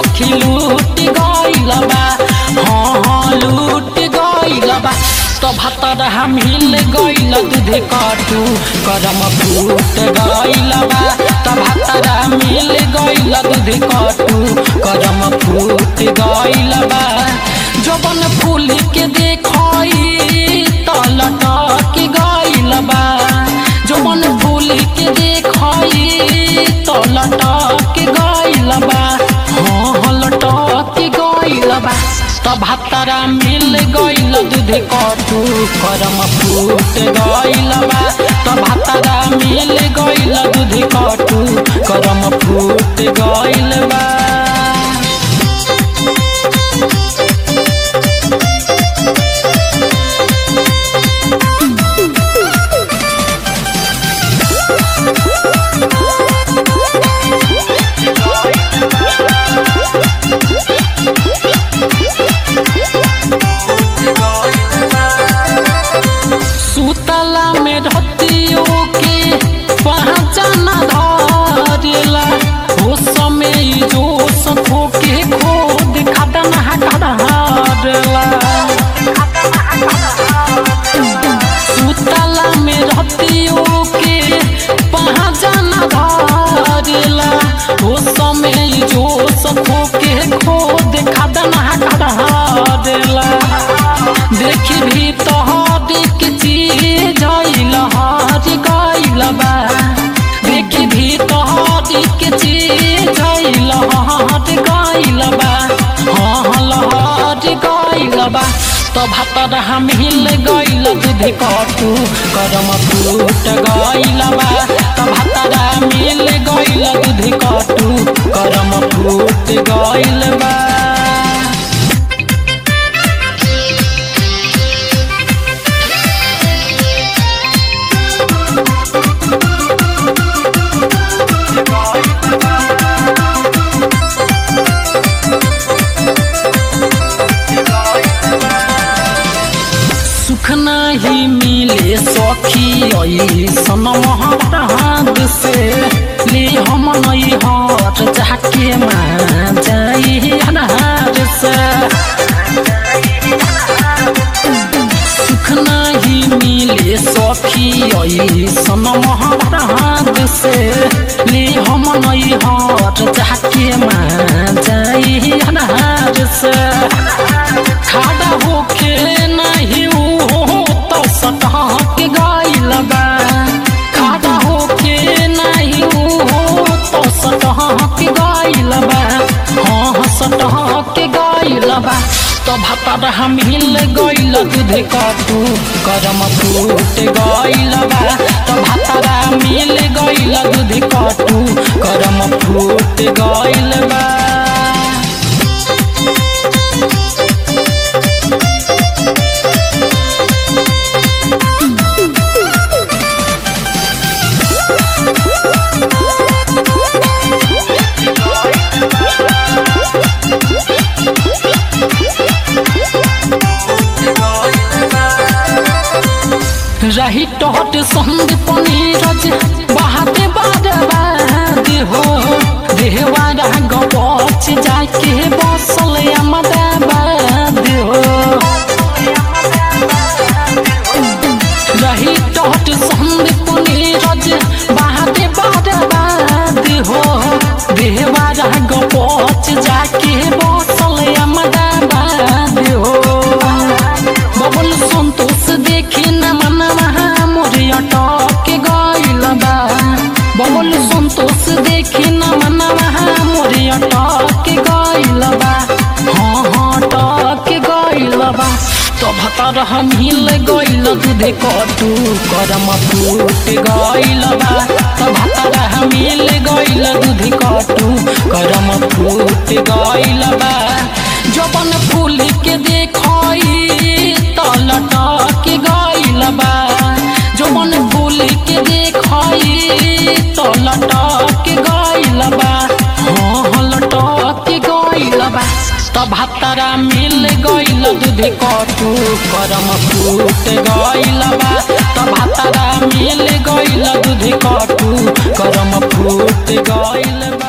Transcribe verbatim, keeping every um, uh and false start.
सखी लूट गइल बा। हाँ हाँ लूट गइल बा। तो भतरा मिल गइल दूध कटू करम फूट गइल बा। तो भतरा मिल गइल दूध कटू करम फूट गइल बा। जवन फूल के देखई तो लटक गइल बा। जवन फूल के देखई तो लटक गइल बा। हाँ लटक गइल बा। तो भतरा मिल गइल दूध कटू करम फूट गइल बा। तो भतरा मिल गइल दूध कटू करम फूट गइल बा। सुतला में रहतियो के पहचाना धरेला। हो समय जो सखो के खोद खदन हटरेला। सुतला में रहतियो के पहचाना धरेला। हो समय जो सखो के खोद खदन हटरेला। देखी भी तो के चीज हर गइल बा। देखी भी तोहरी के चीज हर गइल बा। हाँ लहर गइल बा। तो भतरा मिल गइल दूध कटू करम फूट गइल बा। तो भतरा मिल गइल दूध कटू करम फूट गइल बा। सुख नहीं मिले सखी ऐसन महराज से। ले हम नहीं हाथ जाके मां जाई अनार से। सुख नहीं मिले सखी ऐसन महराज से। ले हम नहीं हाथ जाके मां जाई अनार से। खड़ा होके नहीं तो सटक गइल बा। खड़ा होके नहीं तो सटक गइल बा। हाँ सटक गइल बा। तो भतरा मिल गइल दूध कटू करम फूट गइल बा। तो भतरा मिल गइल दूध कटू करम फूट गइल बा। रही टोट संग पनीरज बहाते बर्बाद हो। देहवारा गपच जाके बसल अहमदाबाद हो। रही टोट संग पनीरज बहाते बर्बाद हो। देहवारा गपच जाके बसल अहमदाबाद हो। बबल संतोष देखी न मनवा मोरे अटक गइल बा। बबल संतोष देखी न मनवा मोरे अटक गइल बा। हाँ हाँ अटक गइल बा। तो भतरा मिल गइल दूध कटू करम फूट गइल बा। तो भतरा मिल गइल दूध कटू करम फूट गइल बा। जवन फूल के देखई तो लटक गइल बा। जवन फूल के देखई तो लटक गइल बा। हाँ लटक गइल बा। तो भतरा मिल गइल दूध कटू करम फूट गइल बा। तो भतरा मिल गइल दूध कटू करम फूट गइल बा।